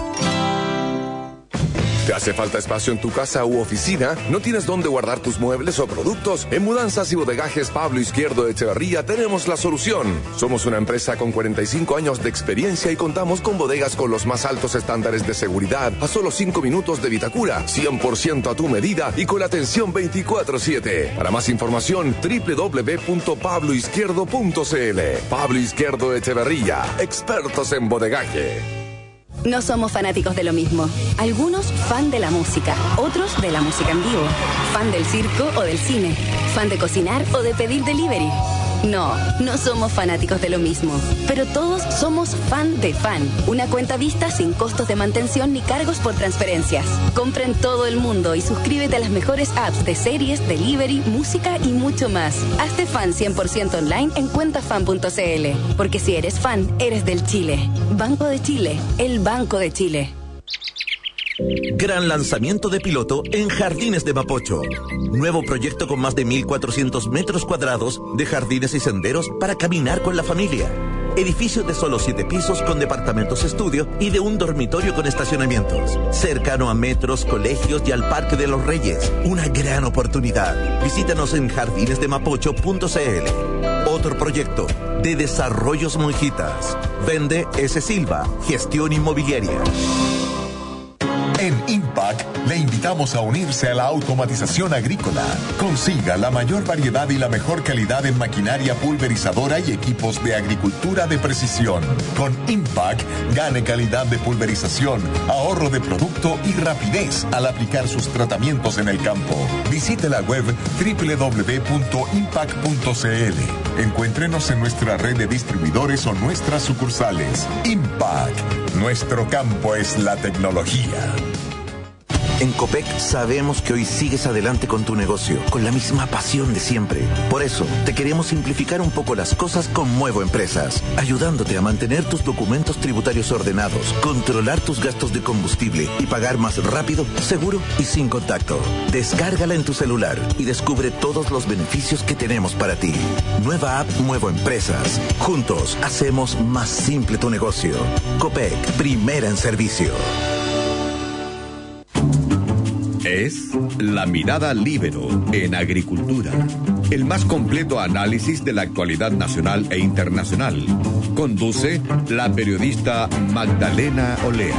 ¿Te hace falta espacio en tu casa u oficina? ¿No tienes dónde guardar tus muebles o productos? En Mudanzas y Bodegajes Pablo Izquierdo de Echeverría tenemos la solución. Somos una empresa con 45 años de experiencia y contamos con bodegas con los más altos estándares de seguridad a solo 5 minutos de Vitacura, 100% a tu medida y con atención 24/7. Para más información, www.pabloizquierdo.cl. Pablo Izquierdo Echeverría, expertos en bodegaje. No somos fanáticos de lo mismo. Algunos fan de la música, otros de la música en vivo, fan del circo o del cine, fan de cocinar o de pedir delivery. No somos fanáticos de lo mismo, pero todos somos fan de Fan, una cuenta vista sin costos de mantención ni cargos por transferencias. Compra en todo el mundo y suscríbete a las mejores apps de series, delivery, música y mucho más. Hazte fan 100% online en cuentafan.cl, porque si eres fan, eres del Chile. Banco de Chile, el Banco de Chile. Gran lanzamiento de piloto en Jardines de Mapocho. Nuevo proyecto con más de 1.400 metros cuadrados de jardines y senderos para caminar con la familia. Edificio de solo 7 pisos con departamentos estudio y de un dormitorio con estacionamientos. Cercano a metros, colegios y al Parque de los Reyes. Una gran oportunidad. Visítanos en jardinesdemapocho.cl. Otro proyecto de Desarrollos Monjitas. Vende S. Silva, Gestión Inmobiliaria. En Impac le invitamos a unirse a la automatización agrícola. Consiga la mayor variedad y la mejor calidad en maquinaria pulverizadora y equipos de agricultura de precisión. Con Impac, gane calidad de pulverización, ahorro de producto y rapidez al aplicar sus tratamientos en el campo. Visite la web www.impac.cl. Encuéntrenos en nuestra red de distribuidores o nuestras sucursales. Impac. Nuestro campo es la tecnología. En Copec sabemos que hoy sigues adelante con tu negocio, con la misma pasión de siempre. Por eso, te queremos simplificar un poco las cosas con Muevo Empresas, ayudándote a mantener tus documentos tributarios ordenados, controlar tus gastos de combustible y pagar más rápido, seguro y sin contacto. Descárgala en tu celular y descubre todos los beneficios que tenemos para ti. Nueva app Muevo Empresas. Juntos hacemos más simple tu negocio. Copec, primera en servicio. Es La Mirada Líbero en Agricultura, el más completo análisis de la actualidad nacional e internacional. Conduce la periodista Magdalena Olea.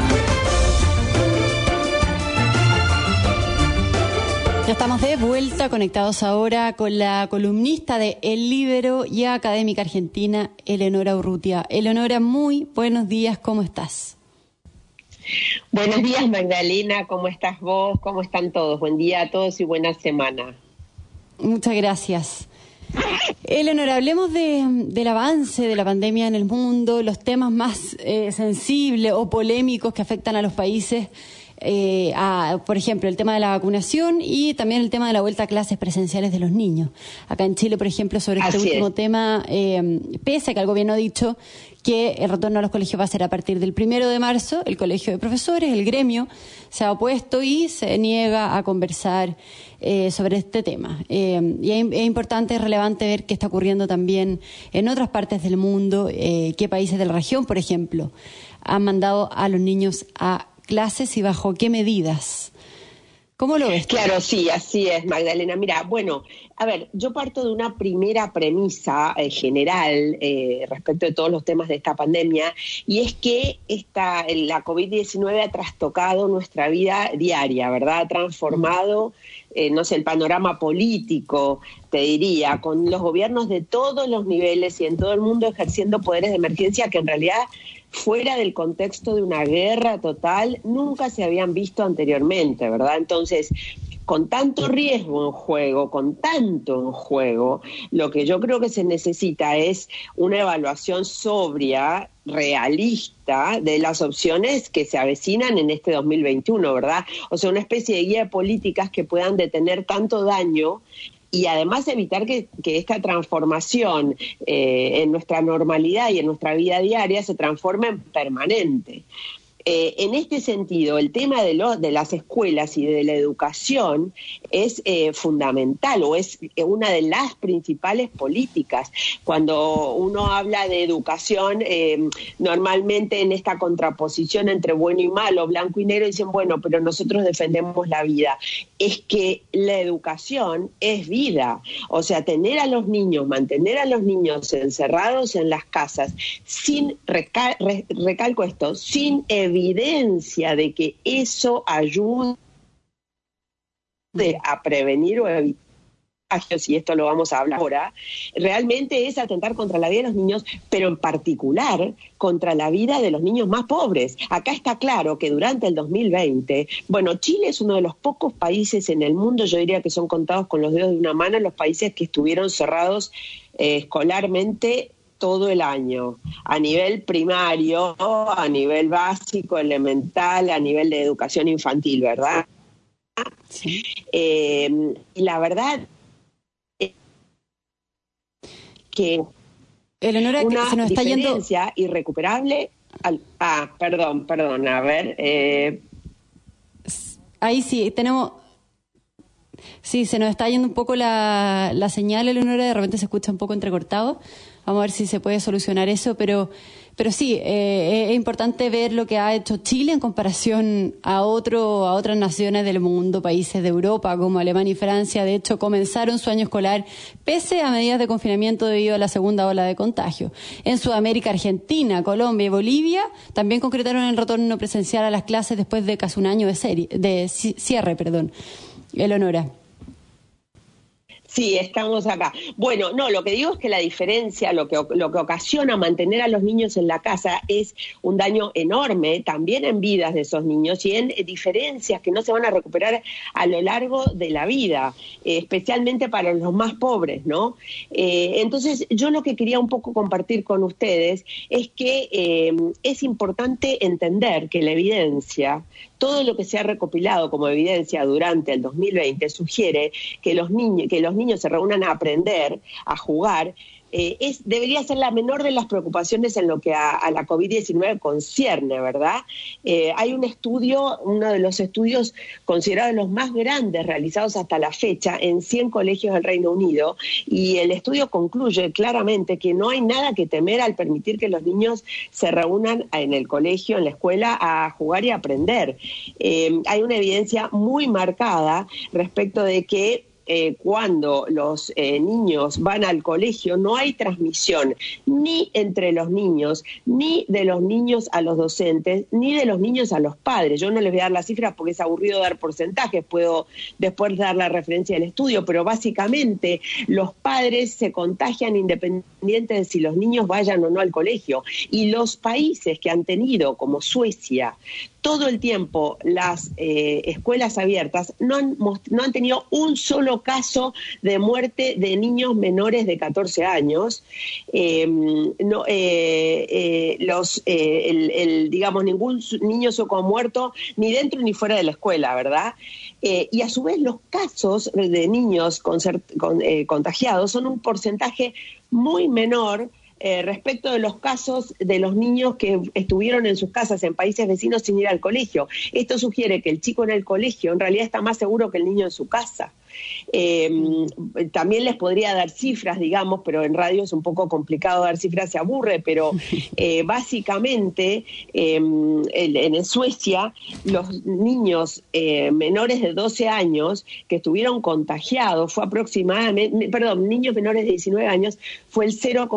Ya estamos de vuelta, conectados ahora con la columnista de El Líbero y académica argentina, Eleonora Urrutia. Eleonora, muy buenos días, ¿cómo estás? Buenos días, Magdalena, ¿cómo estás vos? ¿Cómo están todos? Buen día a todos y buena semana. Muchas gracias. Eleonora, hablemos del avance de la pandemia en el mundo, los temas más sensibles o polémicos que afectan a los países, por ejemplo, el tema de la vacunación y también el tema de la vuelta a clases presenciales de los niños. Acá en Chile, por ejemplo, sobre este último tema, pese a que el gobierno ha dicho que el retorno a los colegios va a ser a partir del 1 de marzo, el Colegio de Profesores, el gremio, se ha opuesto y se niega a conversar sobre este tema. Y es importante, es relevante ver qué está ocurriendo también en otras partes del mundo, qué países de la región, por ejemplo, han mandado a los niños a clases y bajo qué medidas. ¿Cómo lo ves? Claro, sí, así es, Magdalena. Mira, bueno, a ver, yo parto de una primera premisa general respecto de todos los temas de esta pandemia, y es que la COVID-19 ha trastocado nuestra vida diaria, ¿verdad? Ha transformado, el panorama político, te diría, con los gobiernos de todos los niveles y en todo el mundo ejerciendo poderes de emergencia que en realidad, fuera del contexto de una guerra total, nunca se habían visto anteriormente, ¿verdad? Entonces, con tanto riesgo en juego, lo que yo creo que se necesita es una evaluación sobria, realista, de las opciones que se avecinan en este 2021, ¿verdad? O sea, una especie de guía de políticas que puedan detener tanto daño y además evitar que esta transformación en nuestra normalidad y en nuestra vida diaria se transforme en permanente. En este sentido, el tema de las escuelas y de la educación es fundamental, o es una de las principales políticas. Cuando uno habla de educación, normalmente en esta contraposición entre bueno y malo, blanco y negro, dicen, bueno, pero nosotros defendemos la vida. Es que la educación es vida. O sea, mantener a los niños encerrados en las casas, recalco esto, sin evidencia de que eso ayude a prevenir o evitar, y esto lo vamos a hablar ahora, realmente es atentar contra la vida de los niños, pero en particular contra la vida de los niños más pobres. Acá está claro que durante el 2020, Chile es uno de los pocos países en el mundo, yo diría que son contados con los dedos de una mano, los países que estuvieron cerrados escolarmente todo el año, a nivel primario, a nivel básico, elemental, a nivel de educación infantil, ¿verdad? Sí. Y la verdad que Eleonora, una se nos está diferencia yendo irrecuperable. Perdón, a ver. Ahí sí, tenemos... Sí, se nos está yendo un poco la señal, Eleonora, de repente se escucha un poco entrecortado. Vamos a ver si se puede solucionar eso, pero sí, es importante ver lo que ha hecho Chile en comparación a otras naciones del mundo, países de Europa como Alemania y Francia. De hecho, comenzaron su año escolar pese a medidas de confinamiento debido a la segunda ola de contagio. En Sudamérica, Argentina, Colombia y Bolivia también concretaron el retorno presencial a las clases después de casi un año de cierre. Eleonora. Sí, estamos acá. Bueno, no, lo que digo es que la diferencia, lo que ocasiona mantener a los niños en la casa es un daño enorme, también en vidas de esos niños y en diferencias que no se van a recuperar a lo largo de la vida, especialmente para los más pobres, ¿no? Entonces, yo lo que quería un poco compartir con ustedes es que es importante entender que la evidencia, todo lo que se ha recopilado como evidencia durante el 2020 sugiere que los niños se reúnan a aprender, a jugar. Debería ser la menor de las preocupaciones en lo que a la COVID-19 concierne, ¿verdad? Hay un estudio, uno de los estudios considerados los más grandes realizados hasta la fecha en 100 colegios del Reino Unido, y el estudio concluye claramente que no hay nada que temer al permitir que los niños se reúnan en el colegio, en la escuela, a jugar y a aprender. Hay una evidencia muy marcada respecto de que cuando los niños van al colegio no hay transmisión ni entre los niños, ni de los niños a los docentes, ni de los niños a los padres. Yo no les voy a dar las cifras porque es aburrido dar porcentajes, puedo después dar la referencia del estudio, pero básicamente los padres se contagian independiente de si los niños vayan o no al colegio. Y los países que han tenido, como Suecia, todo el tiempo las escuelas abiertas no han tenido un solo caso de muerte de niños menores de 14 años. Digamos, ningún niño sueco ha muerto ni dentro ni fuera de la escuela, ¿verdad? Y a su vez los casos de niños contagiados son un porcentaje muy menor respecto de los casos de los niños que estuvieron en sus casas en países vecinos sin ir al colegio. Esto sugiere que el chico en el colegio en realidad está más seguro que el niño en su casa. También les podría dar cifras, digamos, pero en radio es un poco complicado dar cifras, se aburre, pero básicamente en Suecia los niños menores de 12 años que estuvieron contagiados fue aproximadamente, niños menores de 19 años fue el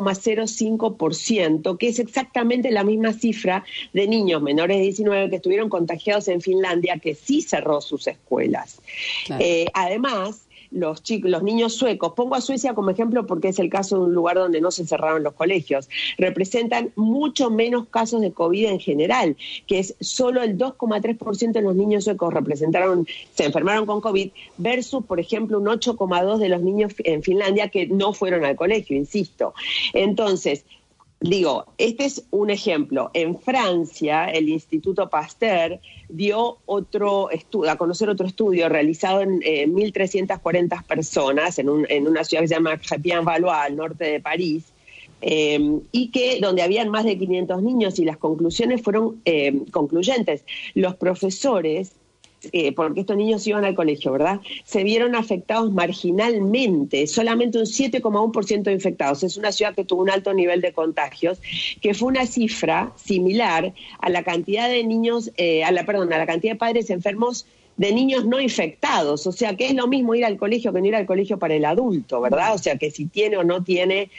0,05%, que es exactamente la misma cifra de niños menores de 19 que estuvieron contagiados en Finlandia, que sí cerró sus escuelas. Claro. Además, los niños suecos, pongo a Suecia como ejemplo porque es el caso de un lugar donde no se cerraron los colegios, representan mucho menos casos de COVID en general, que es solo el 2,3% de los niños suecos se enfermaron con COVID, versus, por ejemplo, un 8,2% de los niños en Finlandia que no fueron al colegio, insisto. Entonces, digo, este es un ejemplo. En Francia, el Instituto Pasteur dio a conocer otro estudio realizado en 1.340 personas en una ciudad que se llama Crépin-Valois, al norte de París, y donde habían más de 500 niños, y las conclusiones fueron concluyentes. Los profesores, porque estos niños iban al colegio, ¿verdad?, se vieron afectados marginalmente, solamente un 7,1% de infectados. Es una ciudad que tuvo un alto nivel de contagios, que fue una cifra similar a la cantidad de niños, a la cantidad de padres enfermos de niños no infectados. O sea, que es lo mismo ir al colegio que no ir al colegio para el adulto, ¿verdad? O sea, que si tiene o no tiene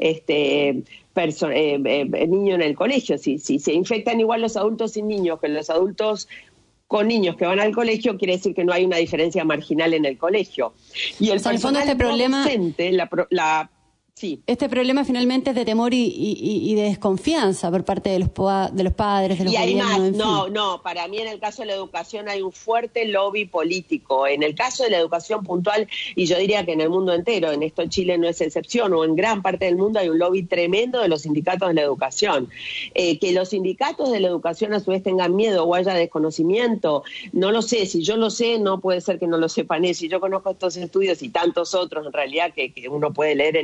niño en el colegio. Si se infectan igual los adultos sin niños que los adultos con niños que van al colegio, quiere decir que no hay una diferencia marginal en el colegio. Y el fondo este problema docente, sí. Este problema finalmente es de temor y de desconfianza por parte de los padres, de los gobiernos. Y además, no, para mí en el caso de la educación hay un fuerte lobby político. En el caso de la educación puntual, y yo diría que en el mundo entero, en esto Chile no es excepción, o en gran parte del mundo hay un lobby tremendo de los sindicatos de la educación. Que los sindicatos de la educación a su vez tengan miedo o haya desconocimiento, no lo sé. Si yo lo sé, no puede ser que no lo sepan ellos. Si yo conozco estos estudios y tantos otros en realidad que uno puede leer en internet,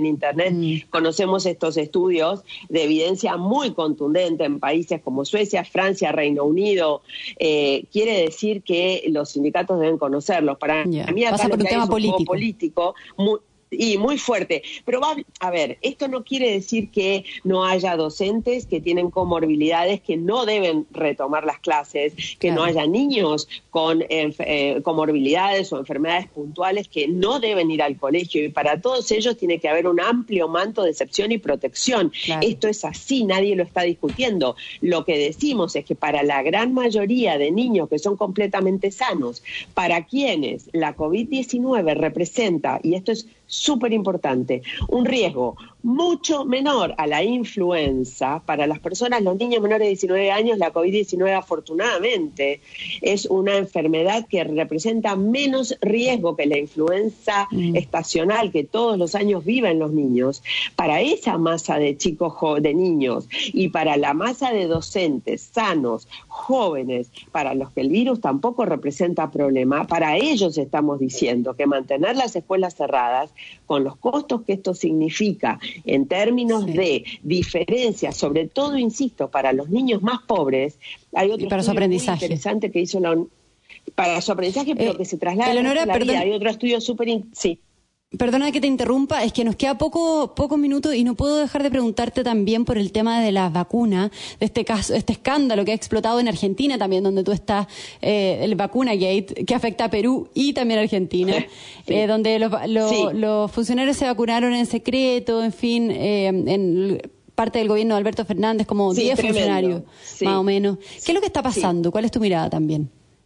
¿entendés? Conocemos estos estudios de evidencia muy contundente en países como Suecia, Francia, Reino Unido. Quiere decir que los sindicatos deben conocerlos. Para mí acá pasa por un tema político muy fuerte. Pero a ver, esto no quiere decir que no haya docentes que tienen comorbilidades que no deben retomar las clases, que no haya niños con comorbilidades o enfermedades puntuales que no deben ir al colegio, y para todos ellos tiene que haber un amplio manto de excepción y protección. Esto es así, nadie lo está discutiendo. Lo que decimos es que para la gran mayoría de niños que son completamente sanos, para quienes la COVID-19 representa, y esto es súper importante, un riesgo mucho menor a la influenza, para las personas, los niños menores de 19 años, la COVID-19 afortunadamente es una enfermedad que representa menos riesgo que la influenza estacional que todos los años viven los niños. Para esa masa de chicos, de niños, y para la masa de docentes sanos, jóvenes, para los que el virus tampoco representa problema, para ellos estamos diciendo que mantener las escuelas cerradas, con los costos que esto significa en términos de diferencias, sobre todo, insisto, para los niños más pobres, hay otro estudio muy interesante que hizo para su aprendizaje, pero que se traslada a la vida. Hay otro estudio súper... Perdona que te interrumpa, es que nos queda pocos minutos y no puedo dejar de preguntarte también por el tema de las vacunas, de este caso, este escándalo que ha explotado en Argentina también, donde tú estás, el Vacunagate, que afecta a Perú y también a Argentina, donde los funcionarios se vacunaron en secreto, en fin, en parte del gobierno de Alberto Fernández, como 10 funcionarios, más o menos. ¿Qué es lo que está pasando? ¿Cuál es tu mirada también?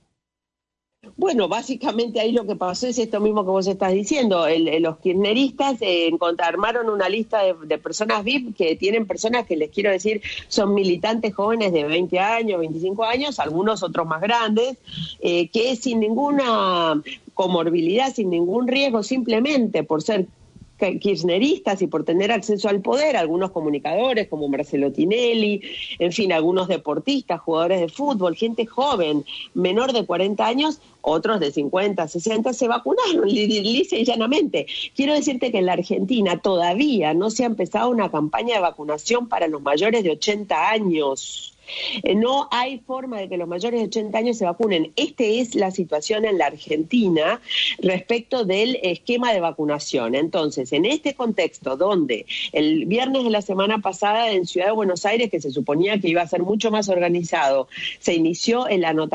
Bueno, básicamente ahí lo que pasó es esto mismo que vos estás diciendo. Los kirchneristas armaron una lista de personas VIP, que tienen personas que, les quiero decir, son militantes jóvenes de 20 años, 25 años, algunos otros más grandes, que sin ninguna comorbilidad, sin ningún riesgo, simplemente por ser kirchneristas y por tener acceso al poder, algunos comunicadores como Marcelo Tinelli, en fin, algunos deportistas, jugadores de fútbol, gente joven, menor de 40 años, otros de 50, 60, se vacunaron lisa y llanamente. Quiero decirte que en la Argentina todavía no se ha empezado una campaña de vacunación para los mayores de 80 años. No hay forma de que los mayores de 80 años se vacunen. Esta es la situación en la Argentina respecto del esquema de vacunación. Entonces, en este contexto donde el viernes de la semana pasada en Ciudad de Buenos Aires, que se suponía que iba a ser mucho más organizado, se inició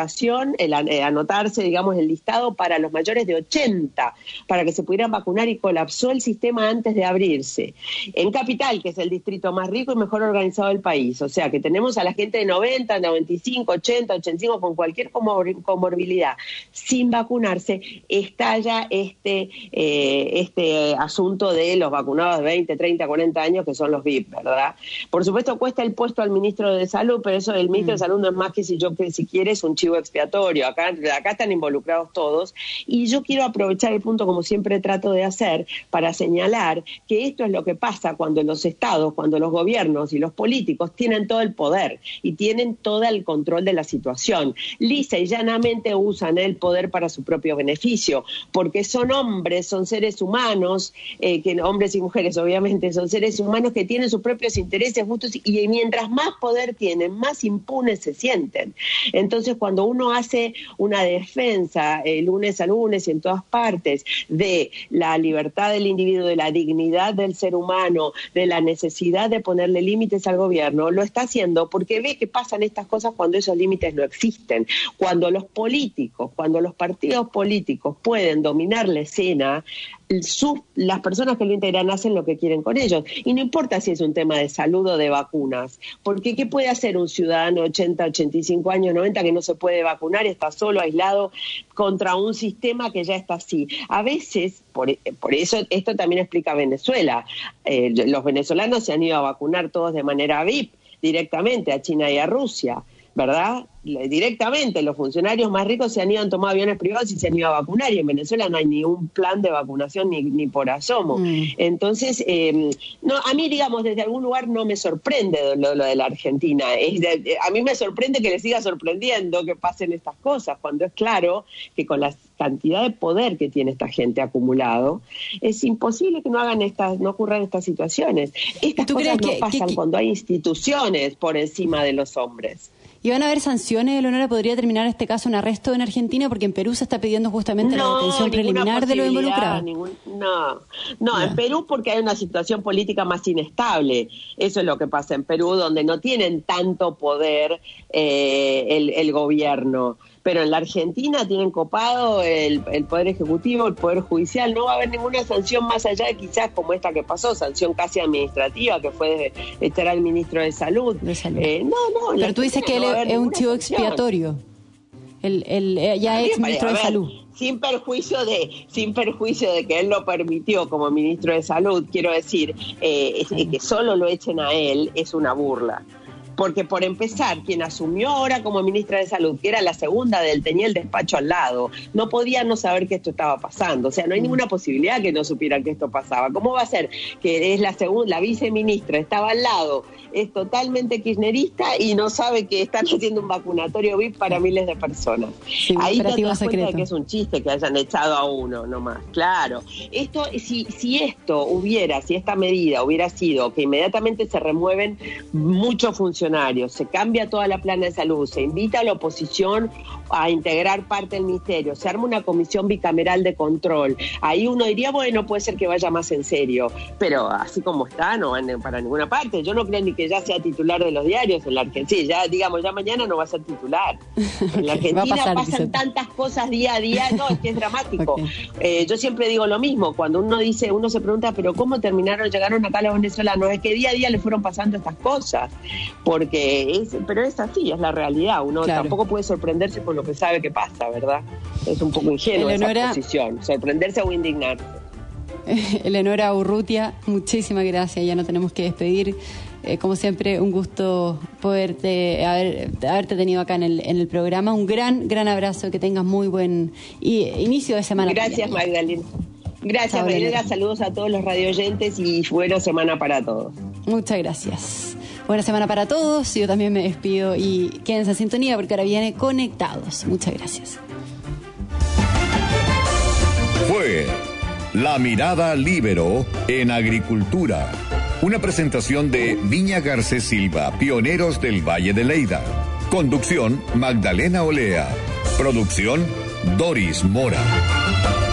anotarse, digamos, el listado para los mayores de 80, para que se pudieran vacunar, y colapsó el sistema antes de abrirse. En Capital, que es el distrito más rico y mejor organizado del país, o sea que tenemos a la gente de 90, 95, 80, 85 con cualquier comorbilidad sin vacunarse, estalla este asunto de los vacunados de 20, 30, 40 años, que son los VIP, ¿verdad? Por supuesto cuesta el puesto al ministro de Salud, pero eso del ministro de Salud no es más que si quiere es un chivo expiatorio. Acá están involucrados todos, y yo quiero aprovechar el punto, como siempre trato de hacer, para señalar que esto es lo que pasa cuando los estados, cuando los gobiernos y los políticos tienen todo el poder y tienen todo el control de la situación. Lisa y llanamente usan el poder para su propio beneficio, porque son hombres, son seres humanos, hombres y mujeres obviamente, son seres humanos que tienen sus propios intereses, gustos, y mientras más poder tienen, más impunes se sienten. Entonces, cuando uno hace una defensa lunes a lunes y en todas partes de la libertad del individuo, de la dignidad del ser humano, de la necesidad de ponerle límites al gobierno, lo está haciendo porque ve que pasan estas cosas cuando esos límites no existen. Cuando los políticos, cuando los partidos políticos pueden dominar la escena, las personas que lo integran hacen lo que quieren con ellos. Y no importa si es un tema de salud o de vacunas, porque ¿qué puede hacer un ciudadano de 80, 85 años, 90 que no se puede vacunar, está solo, aislado, contra un sistema que ya está así? A veces, por eso esto también explica Venezuela, los venezolanos se han ido a vacunar todos de manera VIP, directamente a China y a Rusia. ¿verdad? Directamente los funcionarios más ricos se han ido, han tomado aviones privados y se han ido a vacunar, y en Venezuela no hay ni un plan de vacunación ni por asomo. Entonces, no, a mí, digamos, desde algún lugar no me sorprende lo de la Argentina. A mí me sorprende que le siga sorprendiendo que pasen estas cosas, cuando es claro que con la cantidad de poder que tiene esta gente acumulado, es imposible que no ocurran estas situaciones. Estas cosas no pasan cuando hay instituciones por encima de los hombres. ¿Y van a haber sanciones, Eleonora? ¿Podría terminar este caso en arresto en Argentina? Porque en Perú se está pidiendo justamente la detención preliminar de los involucrados. No, en Perú porque hay una situación política más inestable. Eso es lo que pasa en Perú, donde no tienen tanto poder el gobierno. Pero en la Argentina tienen copado el Poder Ejecutivo, el Poder Judicial. No va a haber ninguna sanción más allá de quizás como esta que pasó, sanción casi administrativa, que fue de echar al ministro de Salud. Pero tú dices que él es un chivo expiatorio. Ya ex ministro de Salud. Sin perjuicio de que él lo permitió como ministro de Salud, quiero decir, que solo lo echen a él es una burla. Porque por empezar, quien asumió ahora como ministra de Salud, que era la segunda de él, tenía el despacho al lado, no podía no saber que esto estaba pasando. O sea, no hay ninguna posibilidad que no supieran que esto pasaba. ¿Cómo va a ser que es la viceministra, estaba al lado, es totalmente kirchnerista y no sabe que están haciendo un vacunatorio VIP para miles de personas? Sí, ahí te das cuenta de que es un chiste que hayan echado a uno nomás. Claro, si esta medida hubiera sido que inmediatamente se remueven muchos funcionarios, se cambia toda la plana de salud, se invita a la oposición a integrar parte del ministerio, se arma una comisión bicameral de control, ahí uno diría, bueno, puede ser que vaya más en serio, pero así como está, no van para ninguna parte. Yo no creo ni que ya sea titular de los diarios en la Argentina, ya mañana no va a ser titular. En la Argentina pasan tantas cosas día a día, no, es que es dramático. Yo siempre digo lo mismo, cuando uno se pregunta, pero ¿cómo llegaron acá los venezolanos? Es que día a día le fueron pasando estas cosas, pero es así, es la realidad. Uno tampoco puede sorprenderse con lo que sabe que pasa, ¿verdad? Es un poco ingenuo esa posición, sorprenderse o indignarse. Eleonora Urrutia, muchísimas gracias, ya no tenemos que despedir. Como siempre, un gusto haberte tenido acá en el programa. Un gran abrazo, que tengas muy buen inicio de semana. Gracias, Magdalena. Gracias, Magdalena. Saludos a todos los radioyentes y buena semana para todos. Muchas gracias. Buena semana para todos. Yo también me despido y quédense en sintonía porque ahora viene Conectados. Muchas gracias. Fue La Mirada Líbero en Agricultura. Una presentación de Viña Garcés Silva, pioneros del Valle de Leyda. Conducción, Magdalena Olea. Producción, Doris Mora.